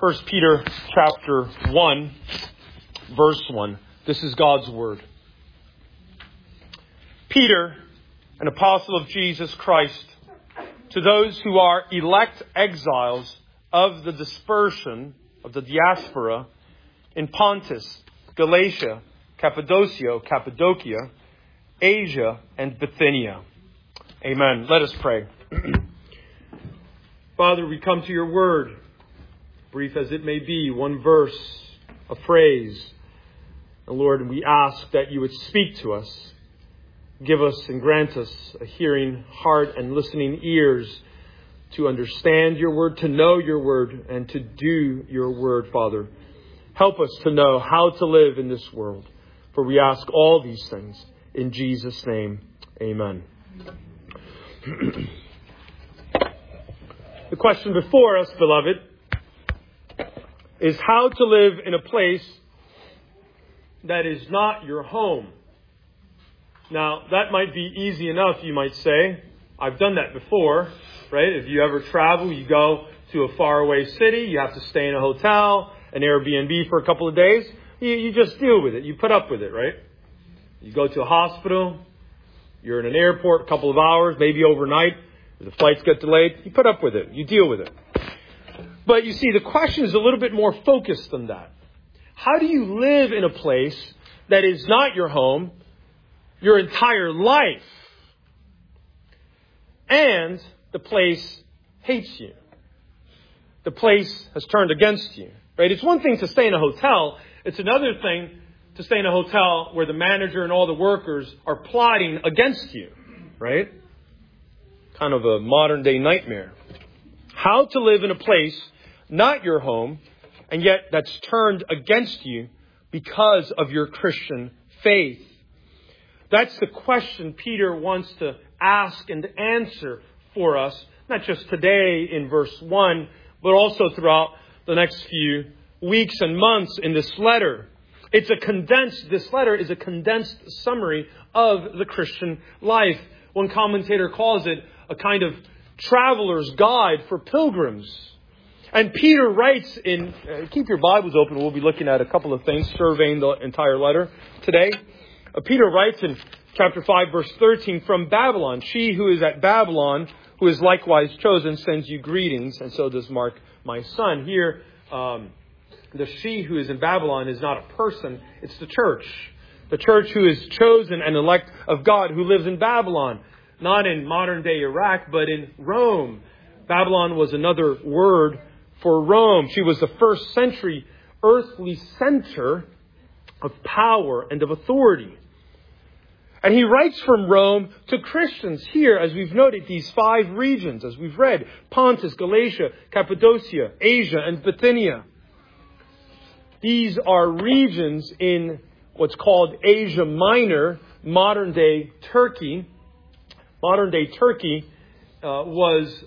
1 Peter chapter 1, verse 1. This is God's word. Peter, an apostle of Jesus Christ, to those who are elect exiles of the dispersion of the diaspora in Pontus, Galatia, Cappadocia, Asia, and Bithynia. Amen. Let us pray. Father, we come to your word, brief as it may be, one verse, a phrase. And Lord, we ask that you would speak to us, give us and grant us a hearing heart and listening ears to understand your word, to know your word, and to do your word, Father. Help us to know how to live in this world. For we ask all these things in Jesus' name. Amen. The question before us, beloved, is how to live in a place that is not your home. Now, that might be easy enough, you might say. I've done that before, right? If you ever travel, you go to a faraway city, you have to stay in a hotel, an Airbnb for a couple of days. You just deal with it. You put up with it, right? You go to a hospital, you're in an airport a couple of hours, maybe overnight. The flights get delayed. You put up with it. You deal with it. But you see, the question is a little bit more focused than that. How do you live in a place that is not your home your entire life, and the place hates you? The place has turned against you, right? It's one thing to stay in a hotel. It's another thing to stay in a hotel where the manager and all the workers are plotting against you, right? Kind of a modern day nightmare. How to live in a place not your home, and yet that's turned against you because of your Christian faith. That's the question Peter wants to ask and answer for us, not just today in verse 1, but also throughout the next few weeks and months in this letter. This letter is a condensed summary of the Christian life. One commentator calls it a kind of traveler's guide for pilgrims. And Peter writes in, keep your Bibles open, we'll be looking at a couple of things, surveying the entire letter today. Peter writes in chapter 5, verse 13, from Babylon, she who is at Babylon, who is likewise chosen, sends you greetings, and so does Mark, my son. Here, the she who is in Babylon is not a person, it's the church. The church who is chosen and elect of God, who lives in Babylon. Not in modern day Iraq, but in Rome. Babylon was another word for Rome. She was the first century earthly center of power and of authority. And he writes from Rome to Christians here, as we've noted, these 5 regions, as we've read, Pontus, Galatia, Cappadocia, Asia, and Bithynia. These are regions in what's called Asia Minor, modern day Turkey. Modern day Turkey is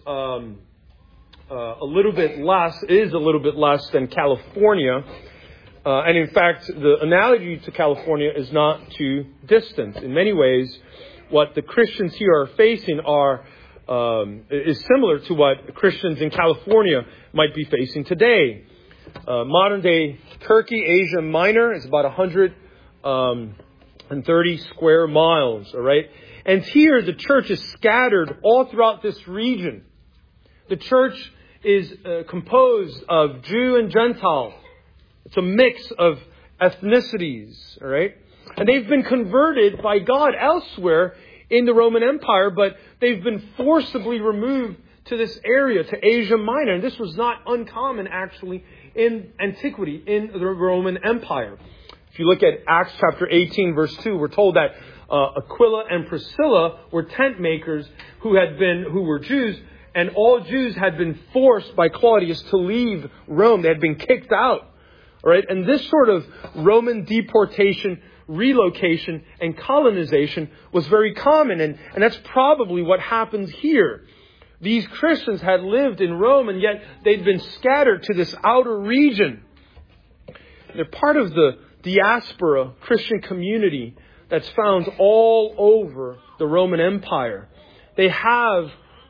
a little bit less than California. And in fact, the analogy to California is not too distant. In many ways, what the Christians here are facing is similar to what Christians in California might be facing today. Modern day Turkey, Asia Minor, is about 130 square miles, all right? And here the church is scattered all throughout this region. The church is composed of Jew and Gentile. It's a mix of ethnicities, all right? And they've been converted by God elsewhere in the Roman Empire, but they've been forcibly removed to this area, to Asia Minor. And this was not uncommon, actually, in antiquity, in the Roman Empire. If you look at Acts chapter 18, verse 2, we're told that Aquila and Priscilla were tent makers who were Jews, and all Jews had been forced by Claudius to leave Rome. They had been kicked out. All right? And this sort of Roman deportation, relocation, and colonization was very common. And that's probably what happens here. These Christians had lived in Rome, and yet they'd been scattered to this outer region. They're part of the diaspora Christian community that's found all over the Roman Empire. They have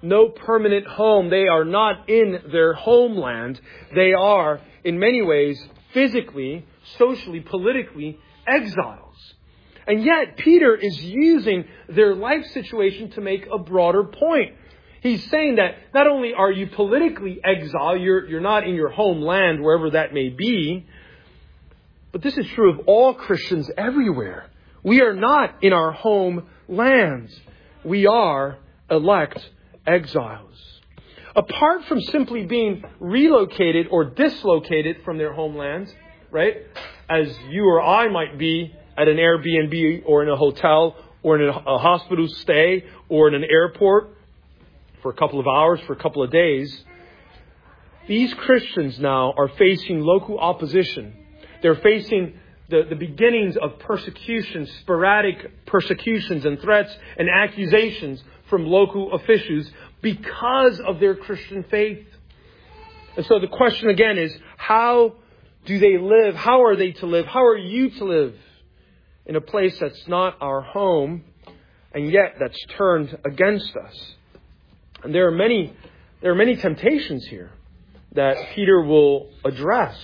no permanent home. They are not in their homeland. They are, in many ways, physically, socially, politically, exiles. And yet, Peter is using their life situation to make a broader point. He's saying that not only are you politically exiled, you're not in your homeland, wherever that may be, but this is true of all Christians everywhere. We are not in our homelands. We are elect exiles. Apart from simply being relocated or dislocated from their homelands, right? As you or I might be at an Airbnb or in a hotel or in a hospital stay or in an airport for a couple of hours, for a couple of days. These Christians now are facing local opposition. They're facing the beginnings of persecution, sporadic persecutions and threats and accusations from local officials because of their Christian faith. And so the question again is, how do they live? How are they to live? How are you to live in a place that's not our home and yet that's turned against us? And there are many temptations here that Peter will address.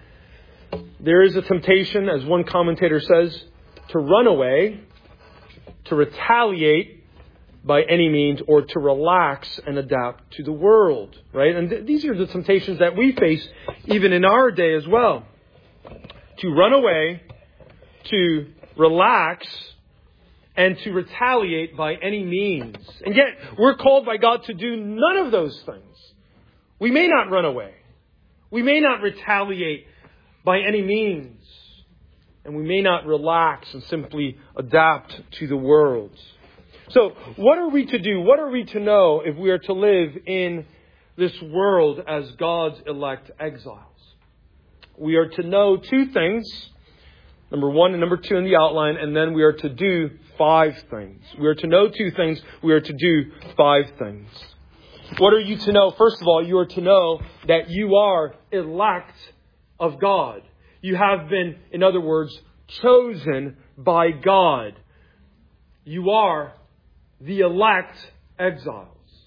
There is a temptation, as one commentator says, to run away, to retaliate by any means, or to relax and adapt to the world, right? And these are the temptations that we face even in our day as well. To run away, to relax, and to retaliate by any means. And yet, we're called by God to do none of those things. We may not run away. We may not retaliate by any means. And we may not relax and simply adapt to the world. So, what are we to do? What are we to know if we are to live in this world as God's elect exiles? We are to know two things. Number 1 and number 2 in the outline. And then we are to do 5 things. We are to know 2 things. We are to do 5 things. What are you to know? First of all, you are to know that you are elect of God. You have been, in other words, chosen by God. You are the elect exiles.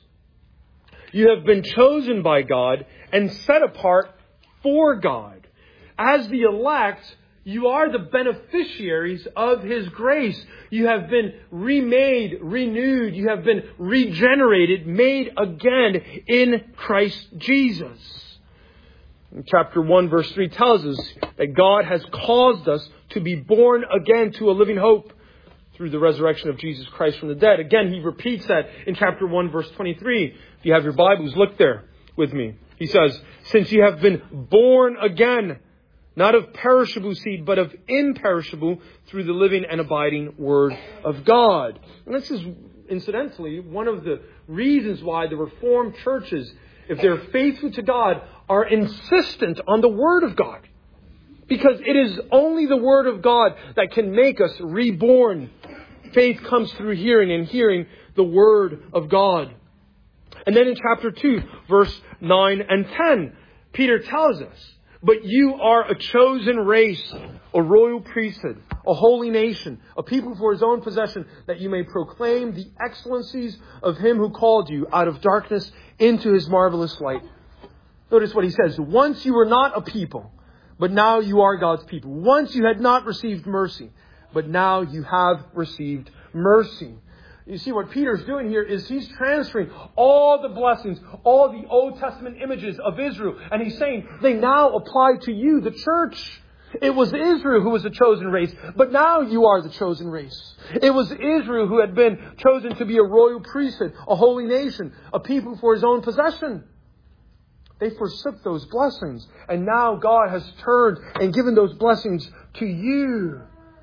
You have been chosen by God and set apart for God. As the elect, you are the beneficiaries of His grace. You have been remade, renewed. You have been regenerated, made again in Christ Jesus. And chapter 1, verse 3 tells us that God has caused us to be born again to a living hope through the resurrection of Jesus Christ from the dead. Again, He repeats that in chapter 1, verse 23. If you have your Bibles, look there with me. He says, since you have been born again, not of perishable seed, but of imperishable, through the living and abiding Word of God. And this is, incidentally, one of the reasons why the Reformed churches, if they're faithful to God, are insistent on the Word of God. Because it is only the Word of God that can make us reborn. Faith comes through hearing, and hearing the Word of God. And then in chapter 2, verse 9 and 10, Peter tells us, but you are a chosen race, a royal priesthood, a holy nation, a people for His own possession, that you may proclaim the excellencies of Him who called you out of darkness into His marvelous light. Notice what he says. Once you were not a people, but now you are God's people. Once you had not received mercy, but now you have received mercy. You see, what Peter's doing here is he's transferring all the blessings, all the Old Testament images of Israel. And he's saying they now apply to you, the church. It was Israel who was the chosen race, but now you are the chosen race. It was Israel who had been chosen to be a royal priesthood, a holy nation, a people for His own possession. They forsook those blessings. And now God has turned and given those blessings to you.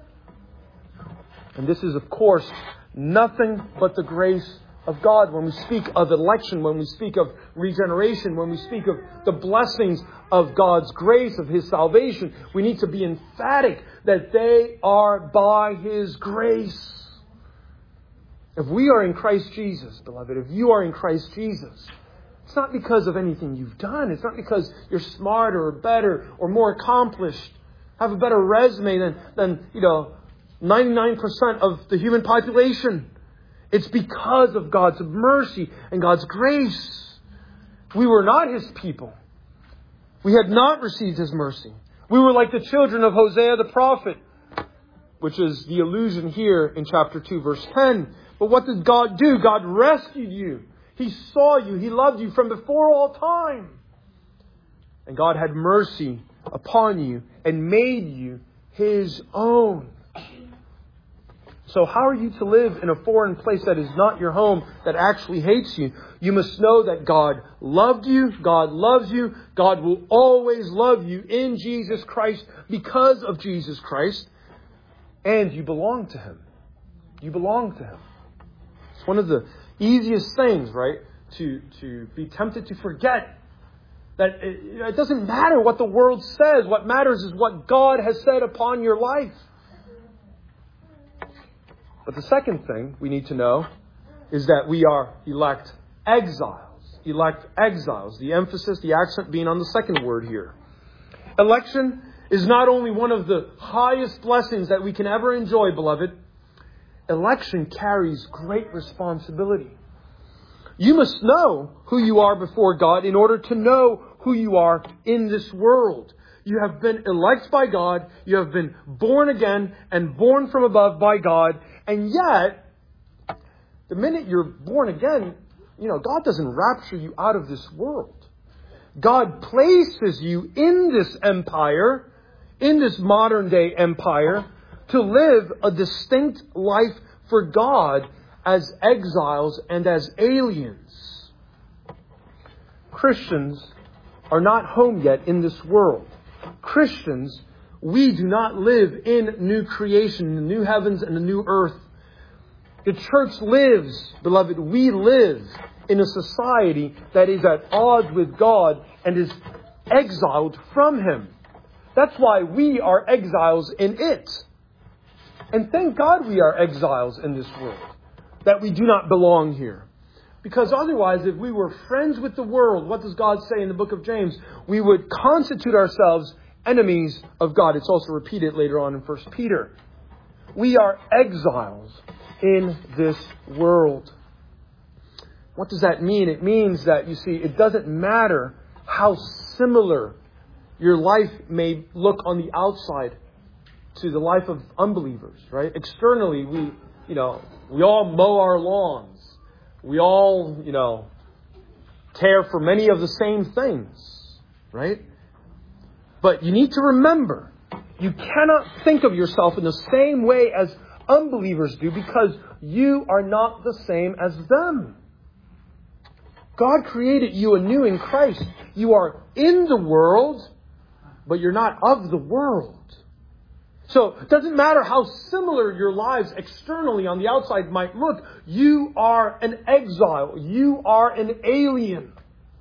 And this is, of course, nothing but the grace of God. When we speak of election, when we speak of regeneration, when we speak of the blessings of God's grace, of His salvation, we need to be emphatic that they are by His grace. If we are in Christ Jesus, beloved, if you are in Christ Jesus, it's not because of anything you've done. It's not because you're smarter or better or more accomplished, have a better resume than 99% of the human population. It's because of God's mercy and God's grace. We were not His people. We had not received His mercy. We were like the children of Hosea the prophet, which is the allusion here in chapter 2, verse 10. But what did God do? God rescued you. He saw you. He loved you from before all time. And God had mercy upon you and made you His own. So how are you to live in a foreign place that is not your home, that actually hates you? You must know that God loved you. God loves you. God will always love you in Jesus Christ because of Jesus Christ. And you belong to Him. You belong to Him. It's one of the easiest things, right? To be tempted to forget that it doesn't matter what the world says. What matters is what God has said upon your life. But the second thing we need to know is that we are elect exiles. Elect exiles. The emphasis, the accent being on the second word here. Election is not only one of the highest blessings that we can ever enjoy, beloved. Election carries great responsibility. You must know who you are before God in order to know who you are in this world. You have been elected by God. You have been born again and born from above by God. And yet, the minute you're born again, God doesn't rapture you out of this world. God places you in this empire, in this modern day empire, to live a distinct life for God as exiles and as aliens. Christians are not home yet in this world. Christians, we do not live in new creation, the new heavens and the new earth. The church lives, beloved, we live in a society that is at odds with God and is exiled from Him. That's why we are exiles in it. And thank God we are exiles in this world, that we do not belong here. Because otherwise, if we were friends with the world, what does God say in the book of James? We would constitute ourselves enemies of God. It's also repeated later on in 1 Peter. We are exiles in this world. What does that mean? It means that, you see, it doesn't matter how similar your life may look on the outside to the life of unbelievers, right? Externally, we all mow our lawns. We all, care for many of the same things, right? But you need to remember, you cannot think of yourself in the same way as unbelievers do because you are not the same as them. God created you anew in Christ. You are in the world, but you're not of the world. So it doesn't matter how similar your lives externally on the outside might look. You are an exile. You are an alien.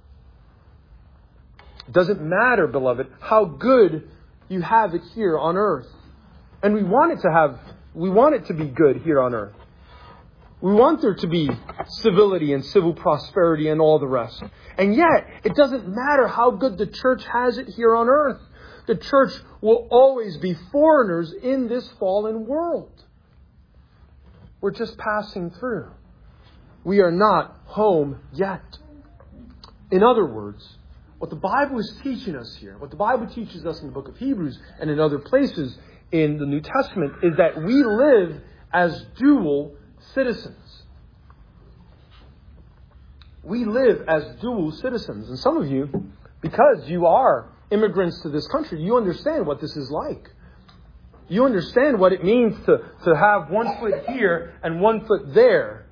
It doesn't matter, beloved, how good you have it here on earth. And we want it to be good here on earth. We want there to be civility and civil prosperity and all the rest. And yet, it doesn't matter how good the church has it here on earth. The church will always be foreigners in this fallen world. We're just passing through. We are not home yet. In other words, what the Bible is teaching us here, what the Bible teaches us in the book of Hebrews and in other places in the New Testament, is that we live as dual citizens. We live as dual citizens. And some of you, because you are immigrants to this country, you understand what this is like. You understand what it means to have one foot here and one foot there.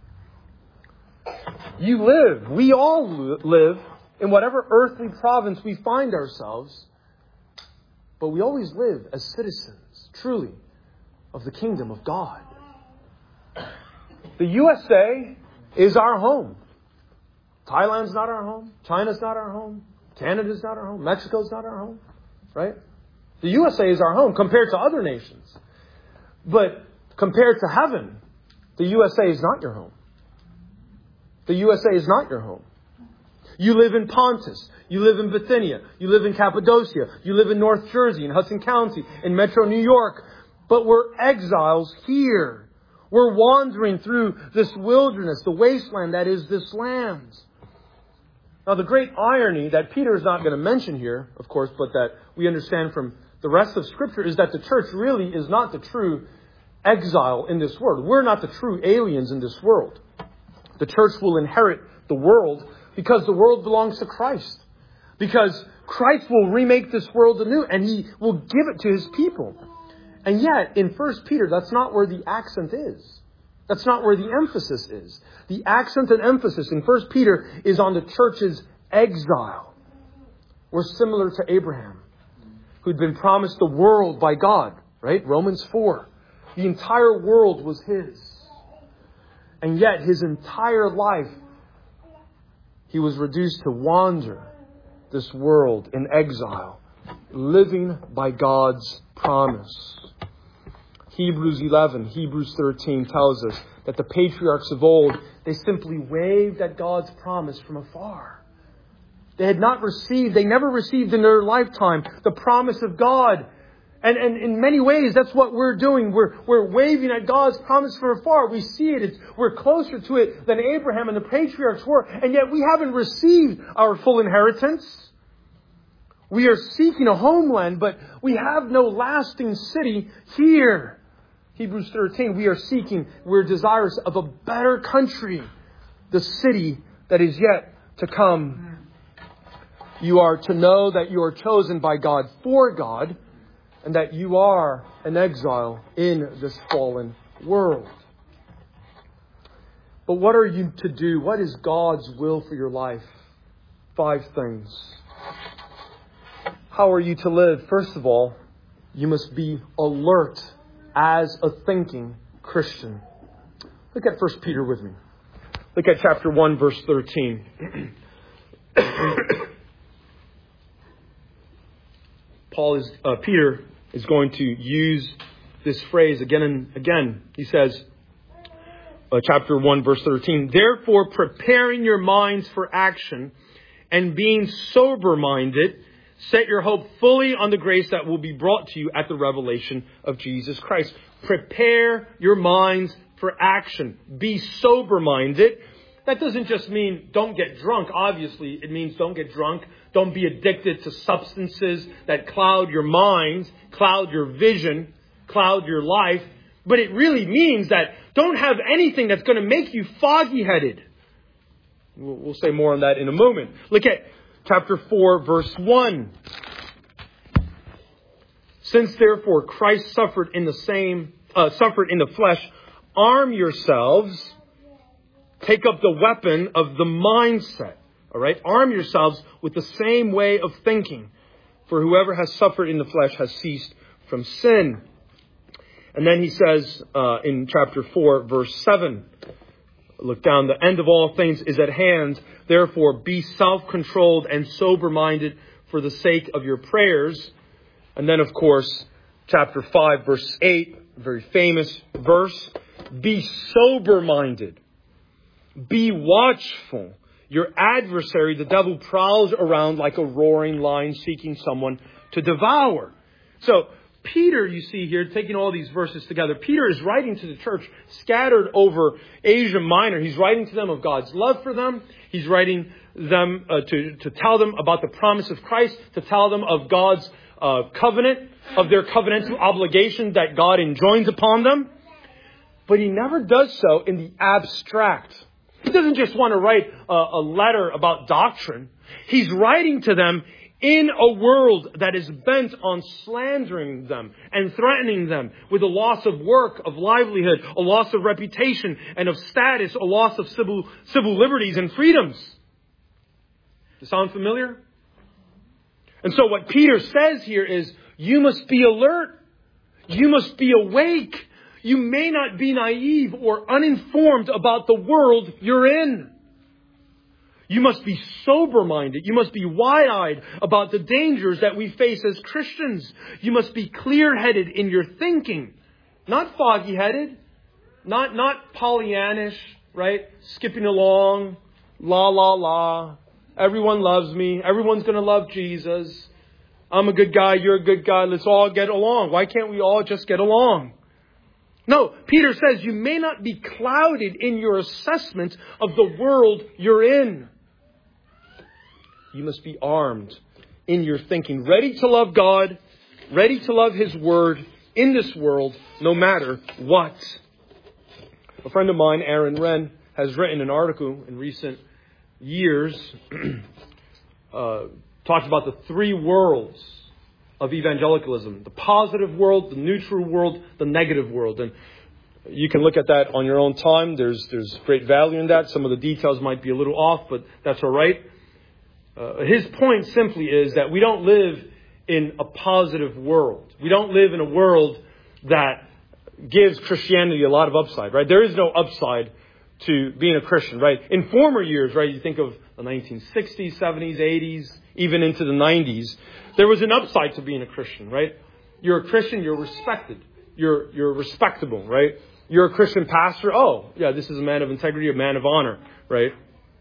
We all live in whatever earthly province we find ourselves, but we always live as citizens, truly, of the kingdom of God. The USA is our home. Thailand's not our home. China's not our home. Canada's not our home. Mexico's not our home. Right? The USA is our home compared to other nations. But compared to heaven, the USA is not your home. The USA is not your home. You live in Pontus. You live in Bithynia. You live in Cappadocia. You live in North Jersey, in Hudson County, in Metro New York. But we're exiles here. We're wandering through this wilderness, the wasteland that is this land. Now, the great irony that Peter is not going to mention here, of course, but that we understand from the rest of Scripture is that the church really is not the true exile in this world. We're not the true aliens in this world. The church will inherit the world because the world belongs to Christ. Because Christ will remake this world anew and He will give it to His people. And yet, in 1 Peter, that's not where the accent is. That's not where the emphasis is. The accent and emphasis in 1 Peter is on the church's exile. We're similar to Abraham, who'd been promised the world by God, right? Romans 4. The entire world was his. And yet, his entire life, he was reduced to wander this world in exile, living by God's promise. Hebrews 11, Hebrews 13 tells us that the patriarchs of old, they simply waved at God's promise from afar. They never received in their lifetime the promise of God. And in many ways, that's what we're doing. We're waving at God's promise from afar. We see it. We're closer to it than Abraham and the patriarchs were. And yet we haven't received our full inheritance. We are seeking a homeland, but we have no lasting city here. Hebrews 13, we're desirous of a better country, the city that is yet to come. You are to know that you are chosen by God for God, and that you are an exile in this fallen world. But what are you to do? What is God's will for your life? 5 things. How are you to live? First of all, you must be alert as a thinking Christian. Look at 1 Peter with me. Look at chapter 1, verse 13. Peter is going to use this phrase again and again. He says, chapter 1, verse 13, therefore preparing your minds for action and being sober-minded, set your hope fully on the grace that will be brought to you at the revelation of Jesus Christ. Prepare your minds for action. Be sober-minded. That doesn't just mean don't get drunk. Obviously, it means don't get drunk. Don't be addicted to substances that cloud your mind, cloud your vision, cloud your life. But it really means that don't have anything that's going to make you foggy-headed. We'll say more on that in a moment. Look at chapter 4, verse 1. Since therefore Christ suffered in the flesh, arm yourselves, take up the weapon of the mindset. All right, arm yourselves with the same way of thinking. For whoever has suffered in the flesh has ceased from sin. And then he says in chapter 4, verse 7, look down, the end of all things is at hand. Therefore, be self-controlled and sober-minded for the sake of your prayers. And then, of course, chapter 5, verse 8, very famous verse. Be sober-minded. Be watchful. Your adversary, the devil, prowls around like a roaring lion seeking someone to devour. So, Peter, you see here, taking all these verses together, Peter is writing to the church scattered over Asia Minor. He's writing to them of God's love for them. He's writing them to tell them about the promise of Christ, to tell them of God's covenant, of their covenantal obligation that God enjoins upon them. But he never does so in the abstract. He doesn't just want to write a letter about doctrine. He's writing to them in a world that is bent on slandering them and threatening them with a loss of work, of livelihood, a loss of reputation and of status, a loss of civil liberties and freedoms. Does that sound familiar? And so what Peter says here is, you must be alert. You must be awake. You may not be naive or uninformed about the world you're in. You must be sober-minded. You must be wide-eyed about the dangers that we face as Christians. You must be clear-headed in your thinking. Not foggy-headed. Not Pollyannish, right? Skipping along. La, la, la. Everyone loves me. Everyone's going to love Jesus. I'm a good guy. You're a good guy. Let's all get along. Why can't we all just get along? No, Peter says you may not be clouded in your assessment of the world you're in. You must be armed in your thinking, ready to love God, ready to love His Word in this world, no matter what. A friend of mine, Aaron Wren, has written an article in recent years, talked about the three worlds of evangelicalism: the positive world, the neutral world, the negative world. And you can look at that on your own time. There's great value in that. Some of the details might be a little off, but that's all right. His point simply is that we don't live in a positive world. We don't live in a world that gives Christianity a lot of upside, right? There is no upside to being a Christian, right? In former years, right, you think of the 1960s, 70s, 80s, even into the 90s, there was an upside to being a Christian, right? You're a Christian, you're respected. You're respectable, right? You're a Christian pastor. Oh, yeah, this is a man of integrity, a man of honor, right?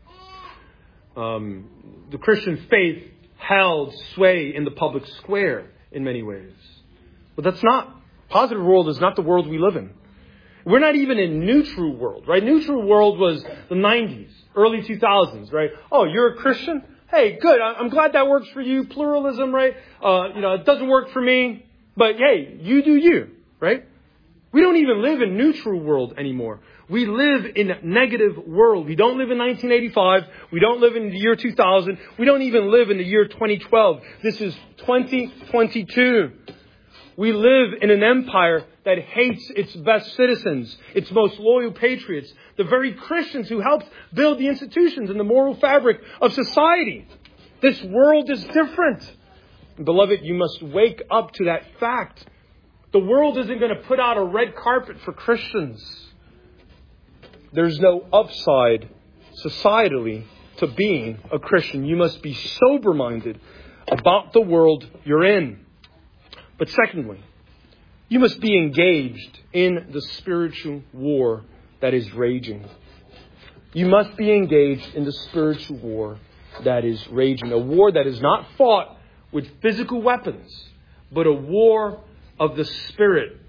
The Christian faith held sway in the public square in many ways. But that's not, positive world is not the world we live in. We're not even in neutral world, right? Neutral world was the 90s, early 2000s, right? Oh, you're a Christian? Hey, good. I'm glad that works for you. Pluralism, right? It doesn't work for me. But hey, you do you, right? We don't even live in neutral world anymore. We live in a negative world. We don't live in 1985. We don't live in the year 2000. We don't even live in the year 2012. This is 2022. We live in an empire that hates its best citizens, its most loyal patriots, the very Christians who helped build the institutions and the moral fabric of society. This world is different. Beloved, you must wake up to that fact. The world isn't going to put out a red carpet for Christians. There's no upside societally to being a Christian. You must be sober-minded about the world you're in. But secondly, you must be engaged in the spiritual war that is raging. You must be engaged in the spiritual war that is raging. A war that is not fought with physical weapons, but a war of the Spirit.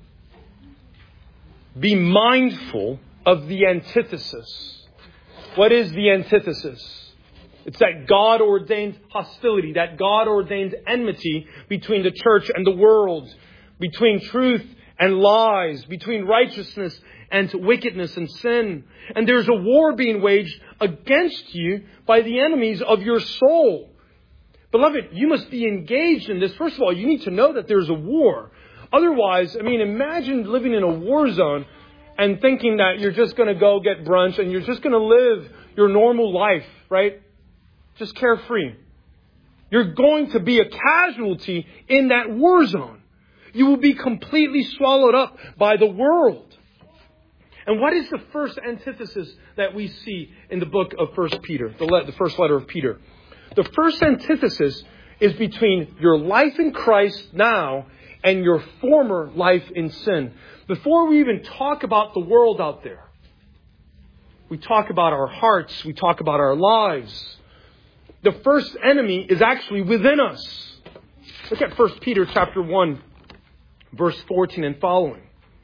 Be mindful of the antithesis. What is the antithesis? It's that God-ordained hostility, that God-ordained enmity between the church and the world, between truth and lies, between righteousness and wickedness and sin. And there's a war being waged against you by the enemies of your soul. Beloved, you must be engaged in this. First of all, you need to know that there's a war. Otherwise, imagine living in a war zone and thinking that you're just going to go get brunch and you're just going to live your normal life, right? Just carefree. You're going to be a casualty in that war zone. You will be completely swallowed up by the world. And what is the first antithesis that we see in the book of 1 Peter, the first letter of Peter? The first antithesis is between your life in Christ now and your former life in sin. Before we even talk about the world out there, we talk about our hearts, we talk about our lives. The first enemy is actually within us. Look at 1 Peter chapter 1, verse 14 and following.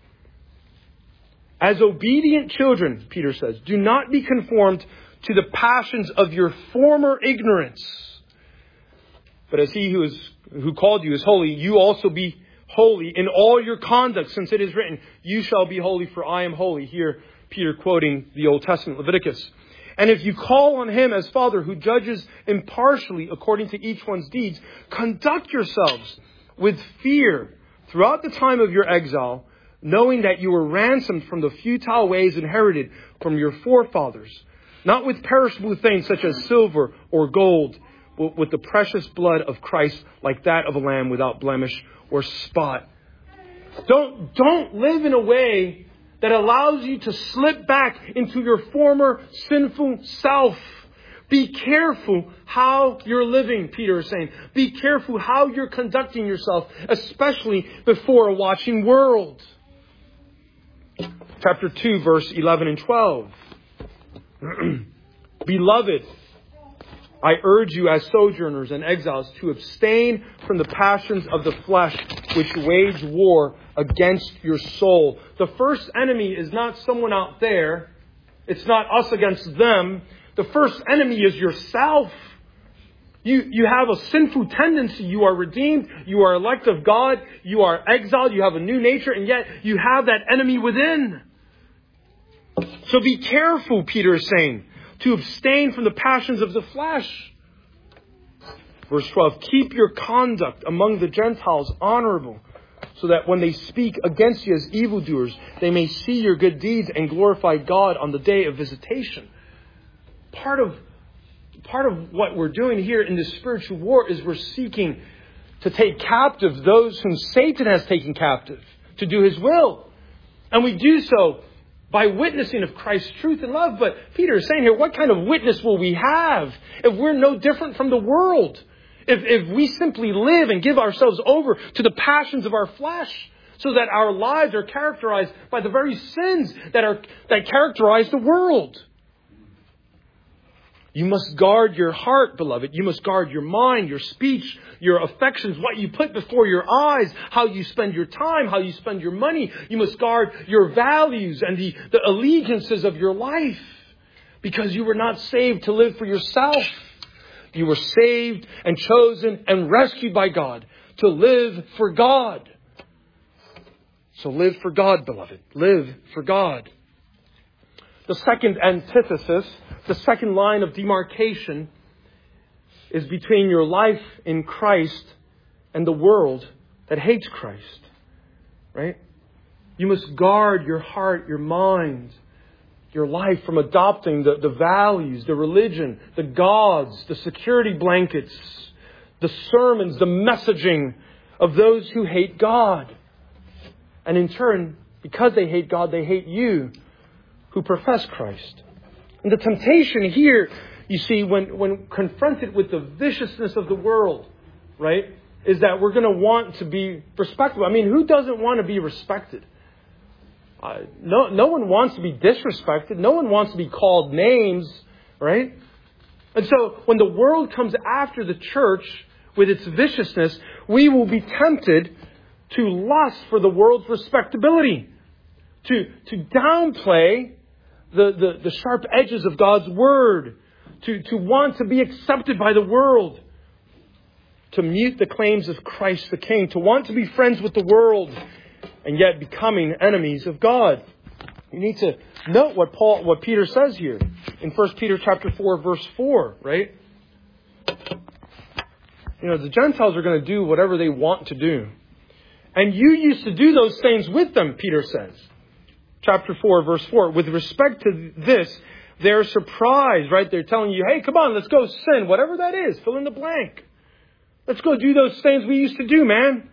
As obedient children, Peter says, do not be conformed to the passions of your former ignorance. But as he who called you is holy, you also be holy in all your conduct, since it is written, you shall be holy, for I am holy. Here, Peter quoting the Old Testament, Leviticus. And if you call on Him as Father, who judges impartially according to each one's deeds, conduct yourselves with fear throughout the time of your exile, knowing that you were ransomed from the futile ways inherited from your forefathers, not with perishable things such as silver or gold, but with the precious blood of Christ, like that of a lamb without blemish or spot. Don't live in a way that allows you to slip back into your former sinful self. Be careful how you're living, Peter is saying. Be careful how you're conducting yourself, especially before a watching world. Chapter 2, verse 11 and 12. Beloved, I urge you as sojourners and exiles to abstain from the passions of the flesh which wage war against your soul. The first enemy is not someone out there. It's not us against them. The first enemy is yourself. You have a sinful tendency. You are redeemed. You are elect of God. You are exiled. You have a new nature. And yet you have that enemy within. So be careful, Peter is saying, to abstain from the passions of the flesh. Verse 12, keep your conduct among the Gentiles honorable, so that when they speak against you as evildoers, they may see your good deeds and glorify God on the day of visitation. Part of what we're doing here in this spiritual war is we're seeking to take captive those whom Satan has taken captive, to do his will. And we do so by witnessing of Christ's truth and love. But Peter is saying here, what kind of witness will we have if we're no different from the world? If we simply live and give ourselves over to the passions of our flesh, so that our lives are characterized by the very sins that characterize the world. You must guard your heart, beloved. You must guard your mind, your speech, your affections, what you put before your eyes, how you spend your time, how you spend your money. You must guard your values and the allegiances of your life, because you were not saved to live for yourself. You were saved and chosen and rescued by God to live for God. So live for God, beloved. Live for God. The second antithesis, the second line of demarcation, is between your life in Christ and the world that hates Christ. Right? You must guard your heart, your mind, your life from adopting the values, the religion, the gods, the security blankets, the sermons, the messaging of those who hate God. And in turn, because they hate God, they hate you who profess Christ. And the temptation here, you see, when confronted with the viciousness of the world, right, is that we're going to want to be respectable. I mean, who doesn't want to be respected? No one wants to be disrespected. No one wants to be called names, right? And so when the world comes after the church with its viciousness, we will be tempted to lust for the world's respectability, to downplay the sharp edges of God's word, to want to be accepted by the world, to mute the claims of Christ the King, to want to be friends with the world, and yet becoming enemies of God. You need to note what Peter says here in 1 Peter chapter 4, verse 4, right? You know, the Gentiles are going to do whatever they want to do. And you used to do those things with them, Peter says. Chapter 4, verse 4. With respect to this, they're surprised, right? They're telling you, hey, come on, let's go sin. Whatever that is, fill in the blank. Let's go do those things we used to do, man.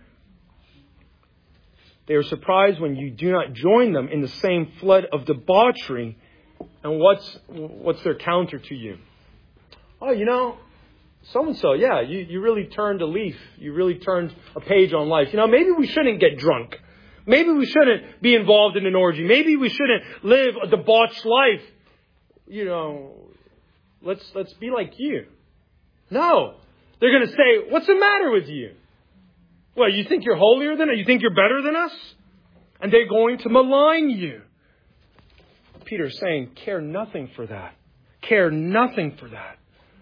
They are surprised when you do not join them in the same flood of debauchery. And what's their counter to you? Oh, you know, so-and-so, yeah, you really turned a leaf. You really turned a page on life. You know, maybe we shouldn't get drunk. Maybe we shouldn't be involved in an orgy. Maybe we shouldn't live a debauched life. You know, let's be like you. No. They're going to say, what's the matter with you? Well, you think you're holier than us? You think you're better than us? And they're going to malign you. Peter's saying, care nothing for that. Care nothing for that.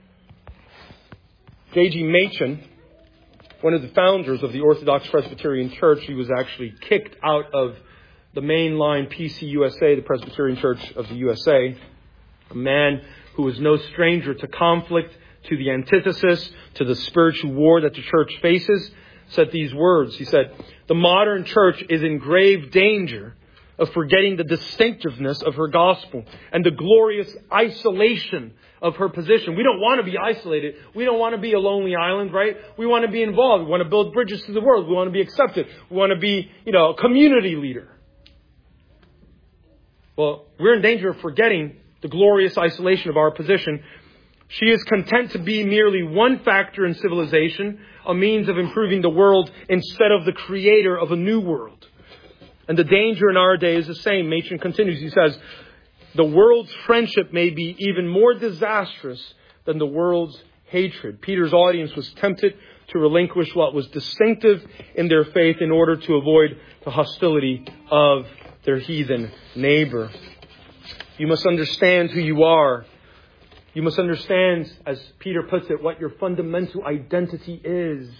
J.G. Machen, one of the founders of the Orthodox Presbyterian Church, he was actually kicked out of the mainline PCUSA, the Presbyterian Church of the USA. A man who was no stranger to conflict, to the antithesis, to the spiritual war that the church faces, said these words. He said, the modern church is in grave danger of forgetting the distinctiveness of her gospel and the glorious isolation of her position. We don't want to be isolated. We don't want to be a lonely island, right? We want to be involved. We want to build bridges to the world. We want to be accepted. We want to be, a community leader. Well, we're in danger of forgetting the glorious isolation of our position. She is content to be merely one factor in civilization, a means of improving the world instead of the creator of a new world. And the danger in our day is the same. Machen continues. He says, the world's friendship may be even more disastrous than the world's hatred. Peter's audience was tempted to relinquish what was distinctive in their faith in order to avoid the hostility of their heathen neighbor. You must understand who you are. You must understand, as Peter puts it, what your fundamental identity is.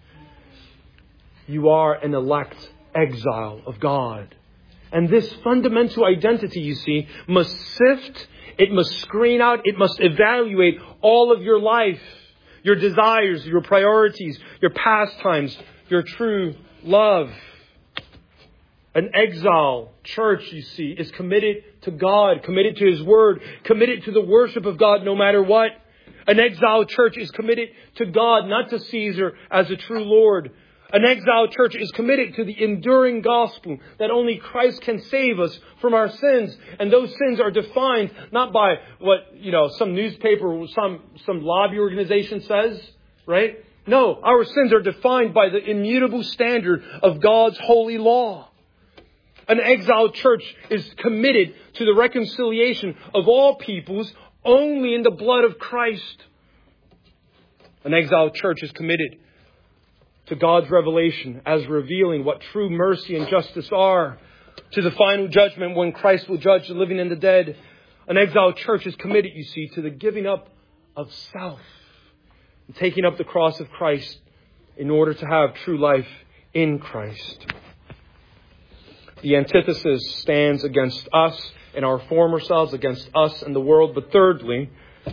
You are an elect exile of God. And this fundamental identity, you see, must sift, it must screen out, it must evaluate all of your life, your desires, your priorities, your pastimes, your true love. An exile church, you see, is committed to God, committed to His Word, committed to the worship of God no matter what. An exile church is committed to God, not to Caesar as a true Lord. An exile church is committed to the enduring gospel that only Christ can save us from our sins. And those sins are defined not by what, some newspaper or some lobby organization says, right? No, our sins are defined by the immutable standard of God's holy law. An exiled church is committed to the reconciliation of all peoples only in the blood of Christ. An exiled church is committed to God's revelation as revealing what true mercy and justice are, to the final judgment when Christ will judge the living and the dead. An exiled church is committed, you see, to the giving up of self and taking up the cross of Christ in order to have true life in Christ. The antithesis stands against us and our former selves, against us and the world. But thirdly,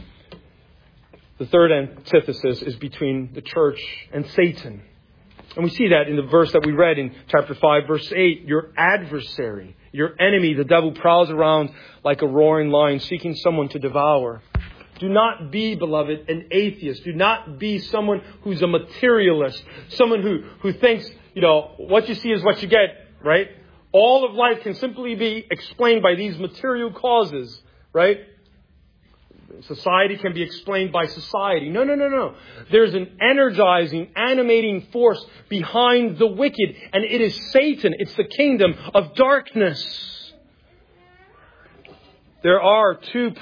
the third antithesis is between the church and Satan. And we see that in the verse that we read in chapter 5, verse 8. Your adversary, your enemy, the devil, prowls around like a roaring lion seeking someone to devour. Do not be, beloved, an atheist. Do not be someone who's a materialist. Someone who thinks, what you see is what you get, right? All of life can simply be explained by these material causes, right? Society can be explained by society. No. There's an energizing, animating force behind the wicked, and it is Satan. It's the kingdom of darkness. There are two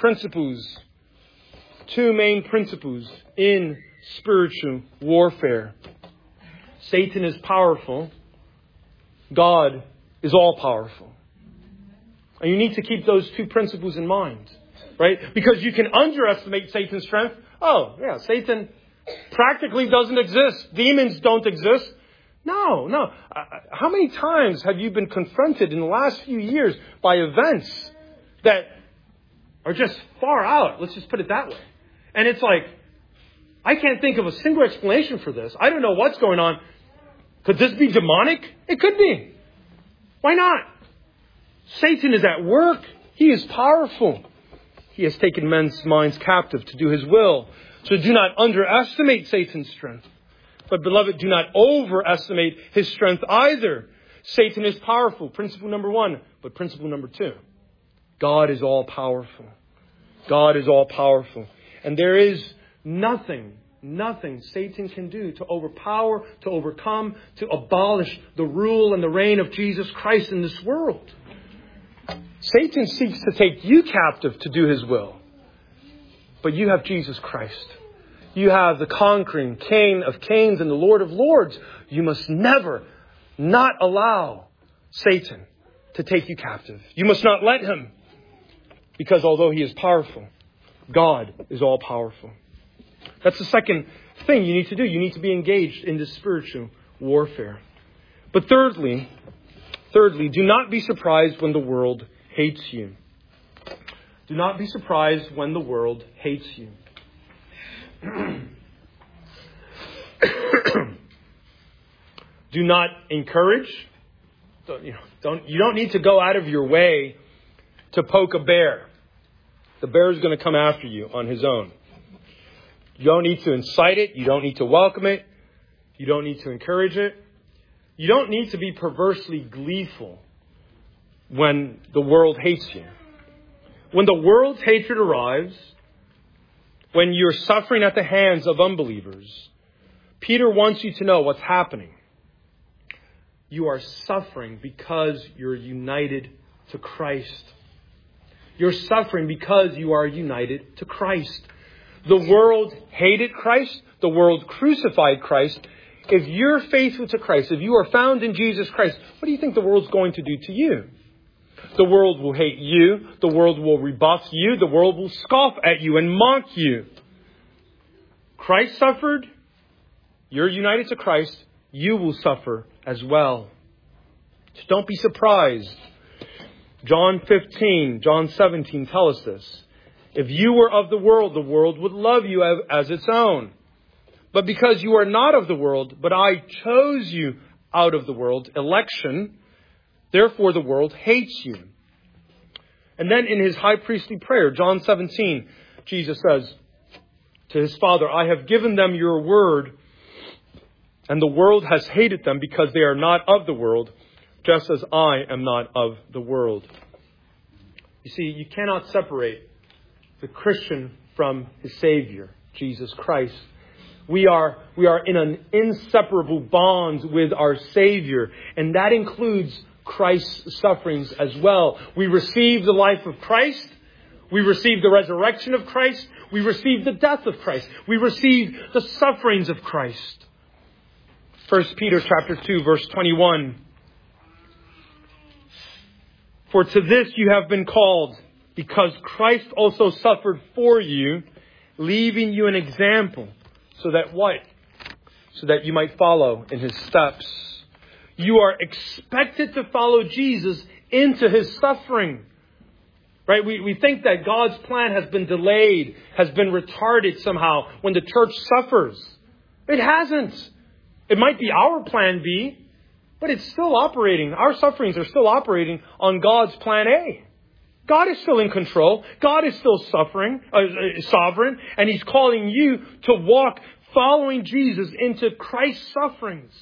main principles in spiritual warfare. Satan is powerful. God is all powerful. And you need to keep those two principles in mind. Right? Because you can underestimate Satan's strength. Oh, yeah, Satan practically doesn't exist. Demons don't exist. No. How many times have you been confronted in the last few years by events that are just far out? Let's just put it that way. And it's like, I can't think of a single explanation for this. I don't know what's going on. Could this be demonic? It could be. Why not? Satan is at work. He is powerful. He has taken men's minds captive to do his will. So do not underestimate Satan's strength. But beloved, do not overestimate his strength either. Satan is powerful. Principle number 1. But principle number 2. God is all powerful. God is all powerful. And there is nothing Satan can do to overpower, to overcome, to abolish the rule and the reign of Jesus Christ in this world. Satan seeks to take you captive to do his will. But you have Jesus Christ. You have the conquering King of Kings and the Lord of Lords. You must never not allow Satan to take you captive. You must not let him. Because although he is powerful, God is all powerful. That's the second thing you need to do. You need to be engaged in this spiritual warfare. But thirdly, do not be surprised when the world hates you. Do not be surprised when the world hates you. Do not encourage. You don't need to go out of your way to poke a bear. The bear is going to come after you on his own. You don't need to incite it. You don't need to welcome it. You don't need to encourage it. You don't need to be perversely gleeful when the world hates you. When the world's hatred arrives, when you're suffering at the hands of unbelievers, Peter wants you to know what's happening. You are suffering because you're united to Christ. You're suffering because you are united to Christ. The world hated Christ. The world crucified Christ. If you're faithful to Christ, if you are found in Jesus Christ, what do you think the world's going to do to you? The world will hate you. The world will rebuff you. The world will scoff at you and mock you. Christ suffered. You're united to Christ. You will suffer as well. So don't be surprised. John 15, John 17 tell us this. If you were of the world would love you as its own. But because you are not of the world, but I chose you out of the world, election, therefore the world hates you. And then in his high priestly prayer, John 17, Jesus says to his Father, I have given them your word, and the world has hated them because they are not of the world, just as I am not of the world. You see, you cannot separate the Christian from his Savior, Jesus Christ. We are in an inseparable bond with our Savior, and that includes Christ's sufferings as well. We receive the life of Christ. We receive the resurrection of Christ. We receive the death of Christ. We receive the sufferings of Christ. 1 Peter chapter 2, verse 21. For to this you have been called, because Christ also suffered for you, leaving you an example, so that what? So that you might follow in his steps. You are expected to follow Jesus into his suffering. Right? We think that God's plan has been delayed, has been retarded somehow when the church suffers. It hasn't. It might be our plan B, but it's still operating. Our sufferings are still operating on God's plan A. God is still in control. God is still sovereign, and he's calling you to walk following Jesus into Christ's sufferings.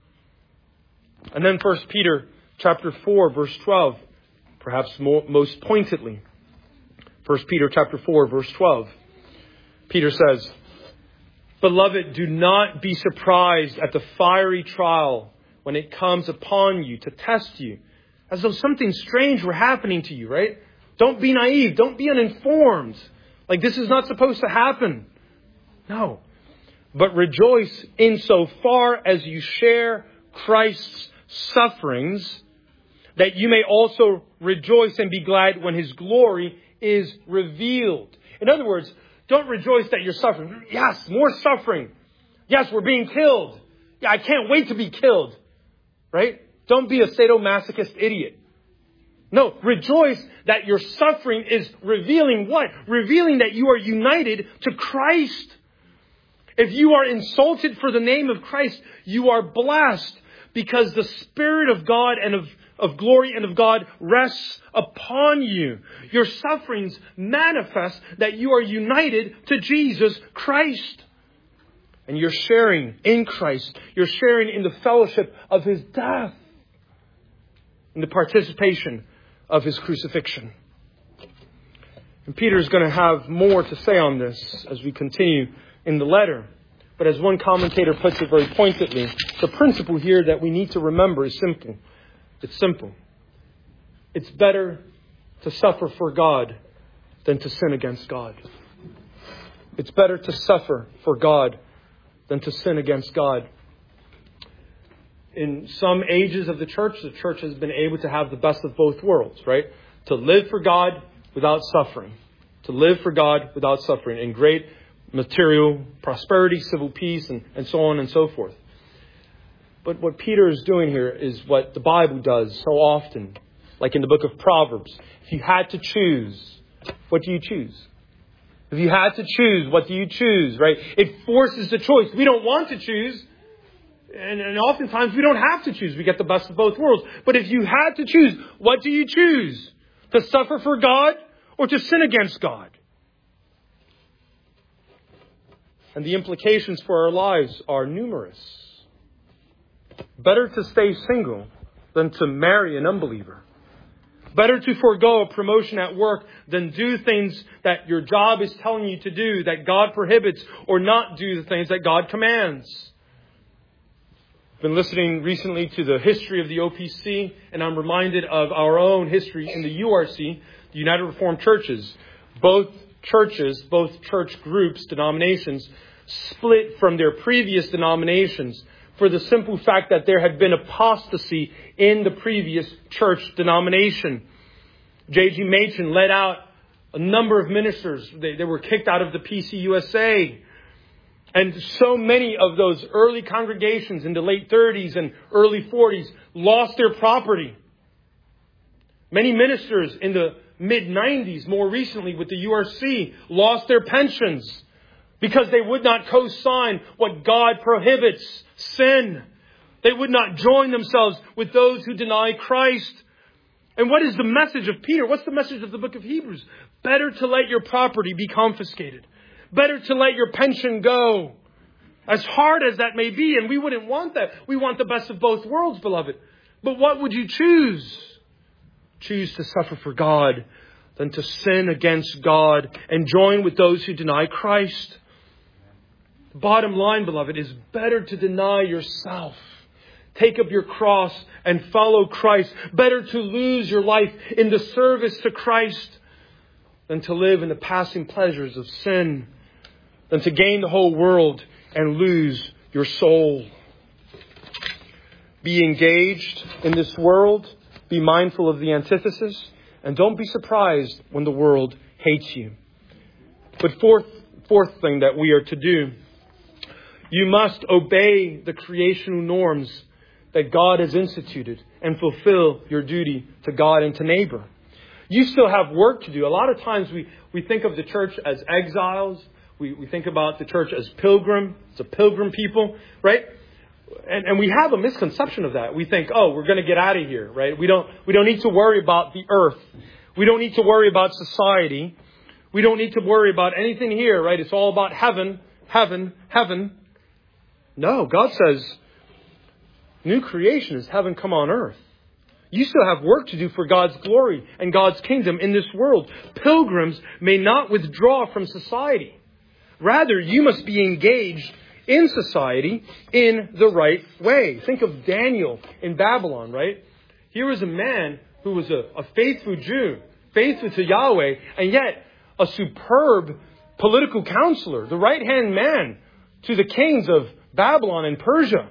And then 1 Peter chapter 4, verse 12, perhaps most pointedly. 1 Peter chapter 4, verse 12. Peter says, Beloved, do not be surprised at the fiery trial when it comes upon you to test you, as though something strange were happening to you, right? Don't be naive. Don't be uninformed. Like this is not supposed to happen. No. But rejoice insofar as you share Christ's sufferings, that you may also rejoice and be glad when his glory is revealed. In other words, don't rejoice that you're suffering. Yes, more suffering. Yes, we're being killed. Yeah, I can't wait to be killed. Right? Don't be a sadomasochist idiot. No, rejoice that your suffering is revealing what? Revealing that you are united to Christ. If you are insulted for the name of Christ, you are blessed because the Spirit of God and of glory and of God rests upon you. Your sufferings manifest that you are united to Jesus Christ. And you're sharing in Christ. You're sharing in the fellowship of his death, in the participation of his crucifixion. And Peter is going to have more to say on this as we continue in the letter. But as one commentator puts it very pointedly, the principle here that we need to remember is simple. It's simple. It's better to suffer for God than to sin against God. It's better to suffer for God than to sin against God. In some ages of the church has been able to have the best of both worlds, right? To live for God without suffering. To live for God without suffering. In great material prosperity, civil peace, and so on and so forth. But what Peter is doing here is what the Bible does so often. Like in the book of Proverbs. If you had to choose, what do you choose? If you had to choose, what do you choose, right? It forces the choice. We don't want to choose. And oftentimes we don't have to choose. We get the best of both worlds. But if you had to choose, what do you choose? To suffer for God or to sin against God? And the implications for our lives are numerous. Better to stay single than to marry an unbeliever. Better to forego a promotion at work than do things that your job is telling you to do, that God prohibits, or not do the things that God commands. I've been listening recently to the history of the OPC, and I'm reminded of our own history in the URC, the United Reformed Churches. Both churches, both church groups, denominations, split from their previous denominations for the simple fact that there had been apostasy in the previous church denomination. J.G. Machen led out a number of ministers. They were kicked out of the PCUSA. And so many of those early congregations in the late 30s and early 40s lost their property. Many ministers in the mid-90s, more recently with the URC, lost their pensions because they would not co-sign what God prohibits, sin. They would not join themselves with those who deny Christ. And what is the message of Peter? What's the message of the book of Hebrews? Better to let your property be confiscated. Better to let your pension go. As hard as that may be, and we wouldn't want that. We want the best of both worlds, beloved. But what would you choose? Choose to suffer for God than to sin against God and join with those who deny Christ. The bottom line, beloved, is better to deny yourself. Take up your cross and follow Christ. Better to lose your life in the service to Christ than to live in the passing pleasures of sin, than to gain the whole world and lose your soul. Be engaged in this world. Be mindful of the antithesis. And don't be surprised when the world hates you. But fourth thing that we are to do, you must obey the creational norms that God has instituted and fulfill your duty to God and to neighbor. You still have work to do. A lot of times we think of the church as exiles. We think about the church as pilgrim. It's a pilgrim people, right? And we have a misconception of that. We think, oh, we're going to get out of here, right? We don't need to worry about the earth. We don't need to worry about society. We don't need to worry about anything here, right? It's all about heaven, heaven, heaven. No, God says, new creation is heaven come on earth. You still have work to do for God's glory and God's kingdom in this world. Pilgrims may not withdraw from society. Rather, you must be engaged in society in the right way. Think of Daniel in Babylon, right? Here was a man who was a faithful Jew, faithful to Yahweh, and yet a superb political counselor, the right-hand man to the kings of Babylon and Persia.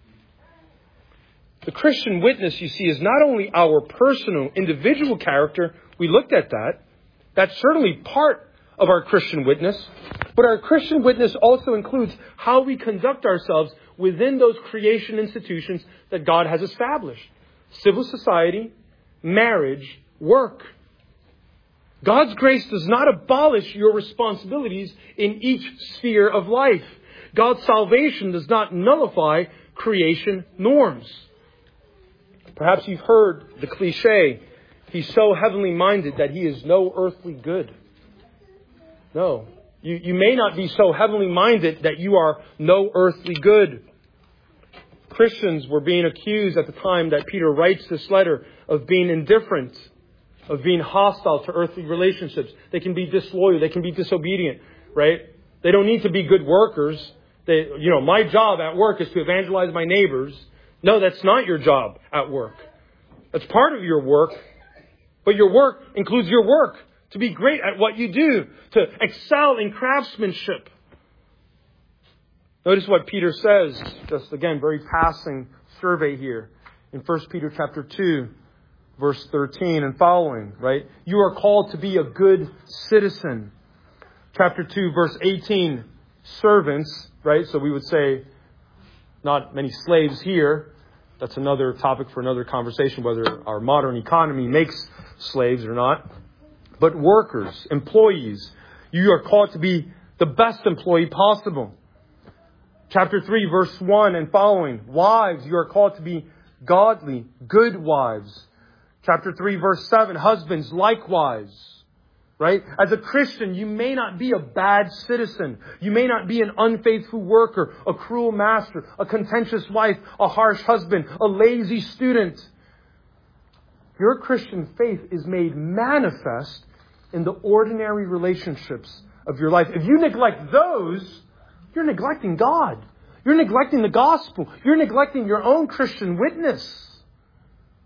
The Christian witness, you see, is not only our personal, individual character. We looked at that. That's certainly part of our Christian witness. But our Christian witness also includes how we conduct ourselves within those creation institutions that God has established. Civil society, marriage, work. God's grace does not abolish your responsibilities in each sphere of life. God's salvation does not nullify creation norms. Perhaps you've heard the cliche, he's so heavenly minded that he is no earthly good. No, you may not be so heavenly minded that you are no earthly good. Christians were being accused at the time that Peter writes this letter of being indifferent, of being hostile to earthly relationships. They can be disloyal, they can be disobedient, right? They don't need to be good workers. My job at work is to evangelize my neighbors. No, that's not your job at work. That's part of your work. But your work includes your work. To be great at what you do. To excel in craftsmanship. Notice what Peter says. Just again, very passing survey here. In 1 Peter chapter 2, verse 13 and following, right? You are called to be a good citizen. Chapter 2, verse 18, servants, right? So we would say, not many slaves here. That's another topic for another conversation, whether our modern economy makes slaves or not. But workers, employees, you are called to be the best employee possible. Chapter 3, verse 1 and following. Wives, you are called to be godly, good wives. Chapter 3, verse 7. Husbands, likewise. Right? As a Christian, you may not be a bad citizen. You may not be an unfaithful worker, a cruel master, a contentious wife, a harsh husband, a lazy student. Your Christian faith is made manifest in the ordinary relationships of your life. If you neglect those, you're neglecting God. You're neglecting the gospel. You're neglecting your own Christian witness.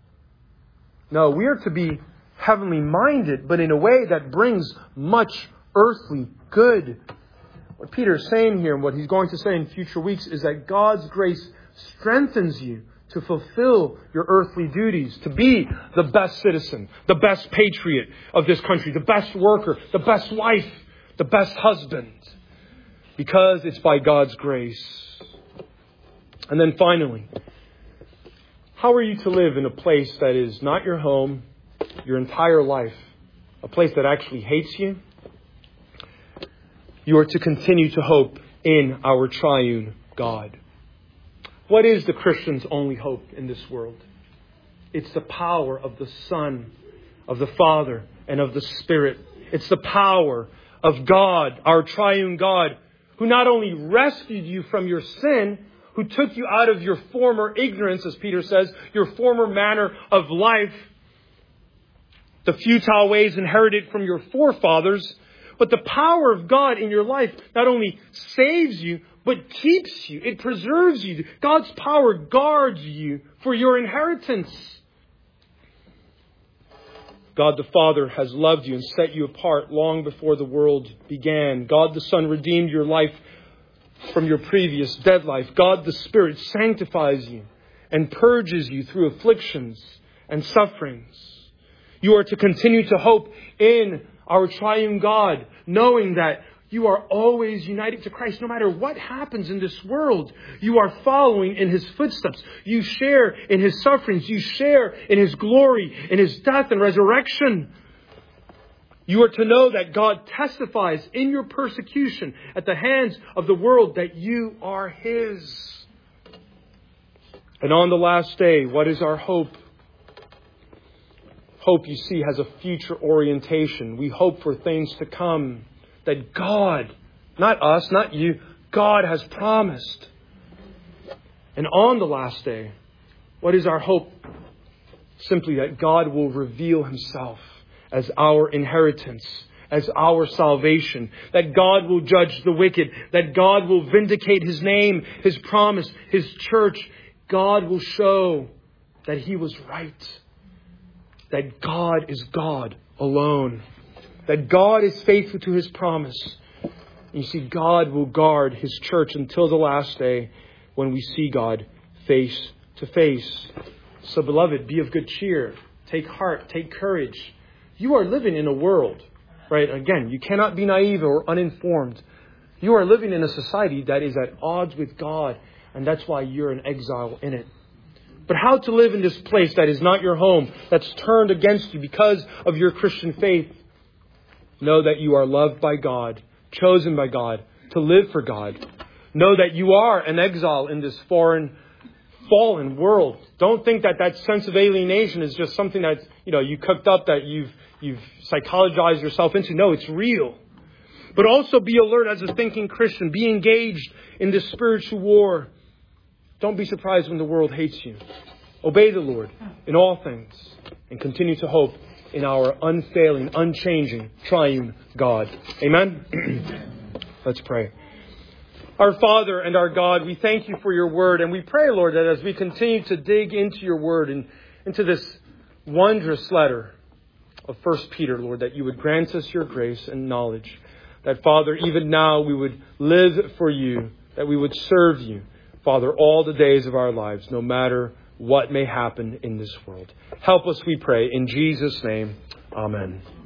No, we are to be heavenly minded, but in a way that brings much earthly good. What Peter is saying here and what he's going to say in future weeks is that God's grace strengthens you to fulfill your earthly duties, to be the best citizen, the best patriot of this country, the best worker, the best wife, the best husband, because it's by God's grace. And then finally, how are you to live in a place that is not your home, your entire life, a place that actually hates you? You are to continue to hope in our triune God. What is the Christian's only hope in this world? It's the power of the Son, of the Father, and of the Spirit. It's the power of God, our triune God, who not only rescued you from your sin, who took you out of your former ignorance, as Peter says, your former manner of life, the futile ways inherited from your forefathers. But the power of God in your life not only saves you, but keeps you. It preserves you. God's power guards you for your inheritance. God the Father has loved you and set you apart long before the world began. God the Son redeemed your life from your previous dead life. God the Spirit sanctifies you and purges you through afflictions and sufferings. You are to continue to hope in our triune God, knowing that you are always united to Christ. No matter what happens in this world, you are following in His footsteps. You share in His sufferings. You share in His glory, in His death and resurrection. You are to know that God testifies in your persecution at the hands of the world that you are His. And on the last day, what is our hope? Hope, you see, has a future orientation. We hope for things to come that God, not us, not you, God has promised. And on the last day, what is our hope? Simply that God will reveal Himself as our inheritance, as our salvation, that God will judge the wicked, that God will vindicate His name, His promise, His church. God will show that He was right. That God is God alone. That God is faithful to His promise. You see, God will guard His church until the last day when we see God face to face. So, beloved, be of good cheer. Take heart. Take courage. You are living in a world, right? Again, you cannot be naive or uninformed. You are living in a society that is at odds with God, and that's why you're an exile in it. But how to live in this place that is not your home, that's turned against you because of your Christian faith? Know that you are loved by God, chosen by God, to live for God. Know that you are an exile in this foreign, fallen world. Don't think that that sense of alienation is just something that, you cooked up, that you've psychologized yourself into. No, it's real. But also be alert as a thinking Christian. Be engaged in this spiritual war. Don't be surprised when the world hates you. Obey the Lord in all things and continue to hope in our unfailing, unchanging, triune God. Amen? Let's pray. Our Father and our God, we thank You for Your word, and we pray, Lord, that as we continue to dig into Your word and into this wondrous letter of 1 Peter, Lord, that You would grant us Your grace and knowledge. That, Father, even now we would live for You, that we would serve You, Father, all the days of our lives, no matter what may happen in this world. Help us, we pray, in Jesus' name. Amen.